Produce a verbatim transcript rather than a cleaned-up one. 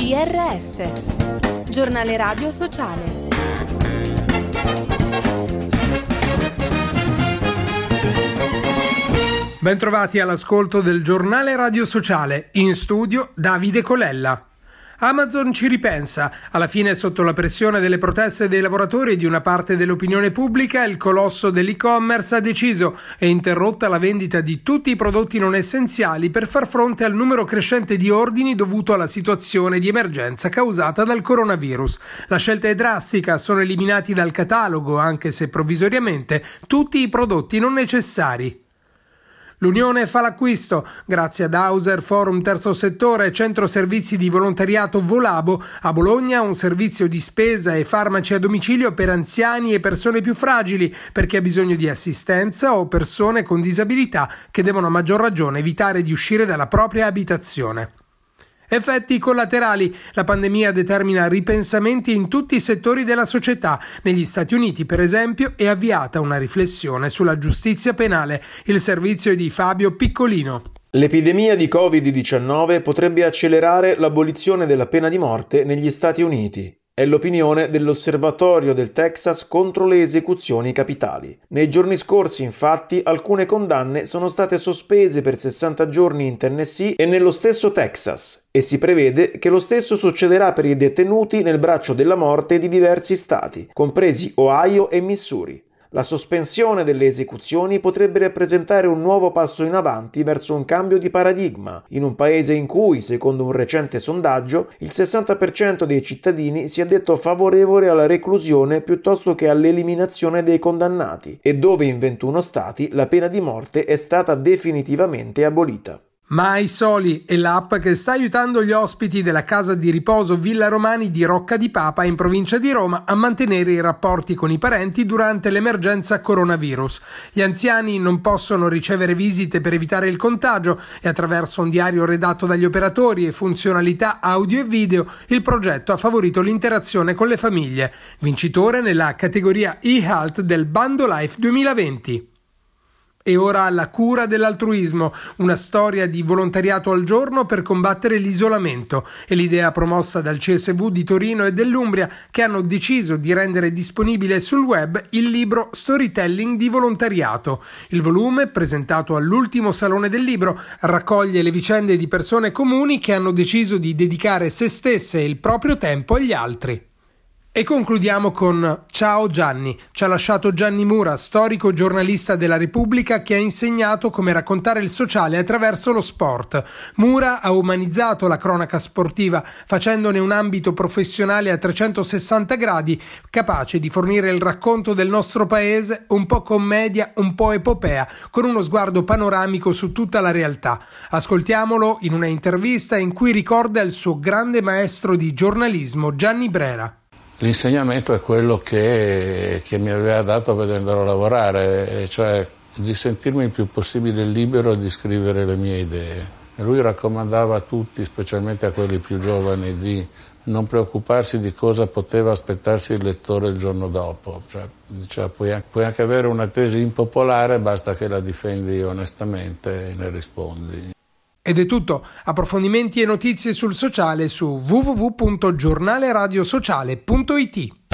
G R S, Giornale Radio Sociale. Bentrovati all'ascolto del Giornale Radio Sociale, in studio Davide Colella. Amazon ci ripensa. Alla fine, sotto la pressione delle proteste dei lavoratori e di una parte dell'opinione pubblica, il colosso dell'e-commerce ha deciso e interrotta la vendita di tutti i prodotti non essenziali per far fronte al numero crescente di ordini dovuto alla situazione di emergenza causata dal coronavirus. La scelta è drastica, sono eliminati dal catalogo, anche se provvisoriamente, tutti i prodotti non necessari. L'Unione fa l'acquisto. Grazie ad Hauser, Forum Terzo Settore e Centro Servizi di Volontariato Volabo, a Bologna un servizio di spesa e farmaci a domicilio per anziani e persone più fragili, per chi ha bisogno di assistenza o persone con disabilità che devono a maggior ragione evitare di uscire dalla propria abitazione. Effetti collaterali. La pandemia determina ripensamenti in tutti i settori della società. Negli Stati Uniti, per esempio, è avviata una riflessione sulla giustizia penale. Il servizio è di Fabio Piccolino. L'epidemia di covid diciannove potrebbe accelerare l'abolizione della pena di morte negli Stati Uniti. È l'opinione dell'Osservatorio del Texas contro le esecuzioni capitali. Nei giorni scorsi, infatti, alcune condanne sono state sospese per sessanta giorni in Tennessee e nello stesso Texas, e si prevede che lo stesso succederà per i detenuti nel braccio della morte di diversi stati, compresi Ohio e Missouri. La sospensione delle esecuzioni potrebbe rappresentare un nuovo passo in avanti verso un cambio di paradigma, in un paese in cui, secondo un recente sondaggio, il sessanta per cento dei cittadini si è detto favorevole alla reclusione piuttosto che all'eliminazione dei condannati, e dove in ventuno stati la pena di morte è stata definitivamente abolita. Mai Soli è l'app che sta aiutando gli ospiti della casa di riposo Villa Romani di Rocca di Papa in provincia di Roma a mantenere i rapporti con i parenti durante l'emergenza coronavirus. Gli anziani non possono ricevere visite per evitare il contagio e attraverso un diario redatto dagli operatori e funzionalità audio e video il progetto ha favorito l'interazione con le famiglie. Vincitore nella categoria e-health del Bando Life duemilaventi. E ora la cura dell'altruismo, una storia di volontariato al giorno per combattere l'isolamento. È l'idea promossa dal C S V di Torino e dell'Umbria, che hanno deciso di rendere disponibile sul web il libro Storytelling di volontariato. Il volume, presentato all'ultimo Salone del Libro, raccoglie le vicende di persone comuni che hanno deciso di dedicare se stesse e il proprio tempo agli altri. E concludiamo con Ciao Gianni. Ci ha lasciato Gianni Mura, storico giornalista della Repubblica che ha insegnato come raccontare il sociale attraverso lo sport. Mura ha umanizzato la cronaca sportiva, facendone un ambito professionale a trecentosessanta gradi, capace di fornire il racconto del nostro paese, un po' commedia, un po' epopea, con uno sguardo panoramico su tutta la realtà. Ascoltiamolo in una intervista in cui ricorda il suo grande maestro di giornalismo, Gianni Brera. L'insegnamento è quello che, che mi aveva dato vedendolo lavorare, cioè di sentirmi il più possibile libero di scrivere le mie idee. E lui raccomandava a tutti, specialmente a quelli più giovani, di non preoccuparsi di cosa poteva aspettarsi il lettore il giorno dopo. Cioè, cioè, puoi, puoi anche avere una tesi impopolare, basta che la difendi onestamente e ne rispondi. Ed è tutto. Approfondimenti e notizie sul sociale su w w w punto giornaleradiosociale punto i t.